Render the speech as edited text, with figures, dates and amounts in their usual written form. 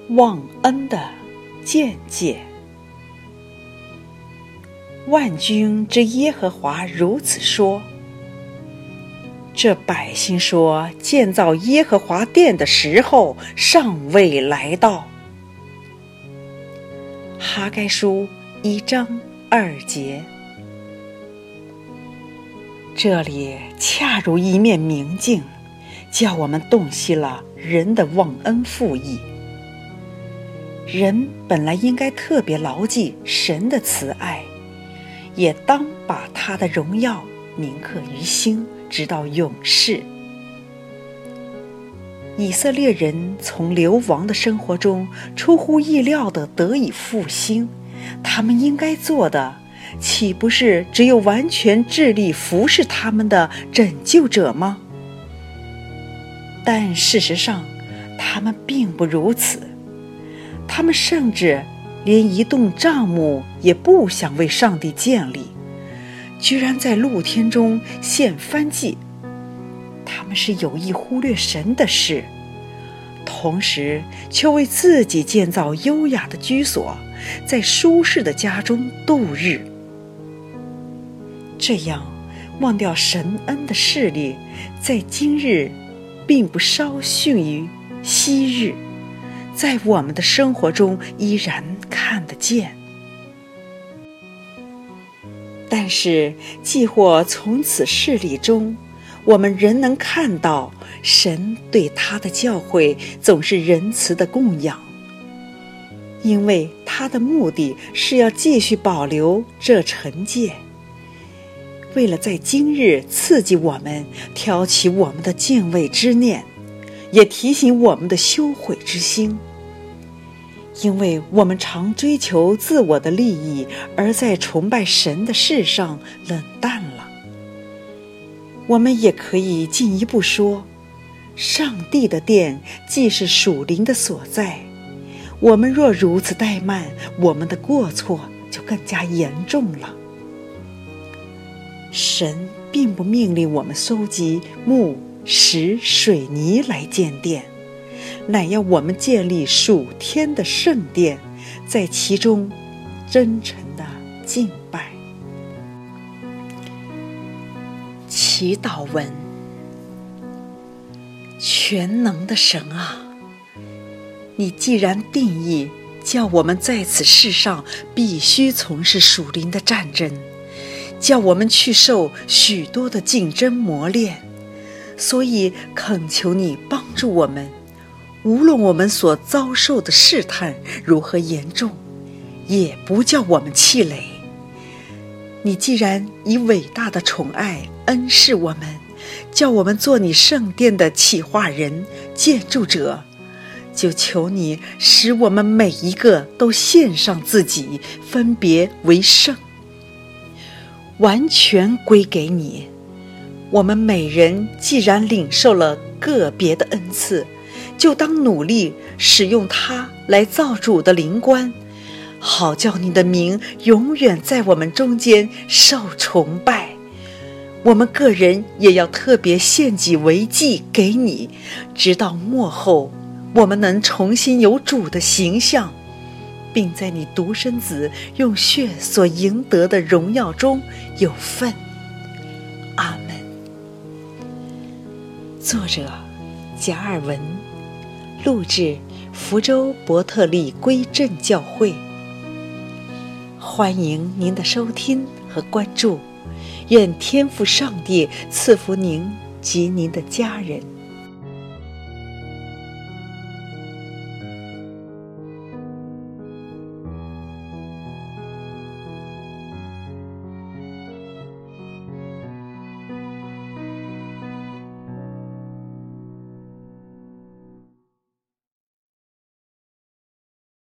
忘恩的见解。万军之耶和华如此说：这百姓说，建造耶和华殿的时候尚未来到。哈该书1章2节。这里恰如一面明镜，叫我们洞悉了人的忘恩负义。人本来应该特别牢记神的慈爱，也当把他的荣耀铭刻于心，直到永世。以色列人从流亡的生活中出乎意料地得以复兴，他们应该做的岂不是只有完全致力服侍他们的拯救者吗？但事实上他们并不如此，他们甚至连一栋帐幕也不想为上帝建立，居然在露天中献燔祭。他们是有意忽略神的事，同时却为自己建造优雅的居所，在舒适的家中度日。这样忘掉神恩的势力，在今日并不稍逊于昔日，在我们的生活中依然看得见。但是既或从此事例中，我们仍能看到神对他的教诲总是仁慈的供养，因为他的目的是要继续保留这惩戒，为了在今日刺激我们，挑起我们的敬畏之念，也提醒我们的羞悔之心。因为我们常追求自我的利益，而在崇拜神的事上冷淡了。我们也可以进一步说，上帝的殿既是属灵的所在，我们若如此怠慢，我们的过错就更加严重了。神并不命令我们搜集木、石、水泥来建殿，乃要我们建立属天的圣殿，在其中真诚地敬拜。祈祷文。全能的神啊，你既然定义叫我们在此世上必须从事属灵的战争，叫我们去受许多的竞争磨练，所以恳求你帮助我们，无论我们所遭受的试探如何严重，也不叫我们气馁。你既然以伟大的宠爱恩视我们，叫我们做你圣殿的企划人、建筑者，就求你使我们每一个都献上自己，分别为圣，完全归给你。我们每人既然领受了个别的恩赐，就当努力使用它来造主的灵官，好叫你的名永远在我们中间受崇拜。我们个人也要特别献己为祭给你，直到末后我们能重新有主的形象，并在你独生子用血所赢得的荣耀中有份。阿们。作者贾尔文，录制福州伯特利归正教会。欢迎您的收听和关注，愿天父上帝赐福您及您的家人。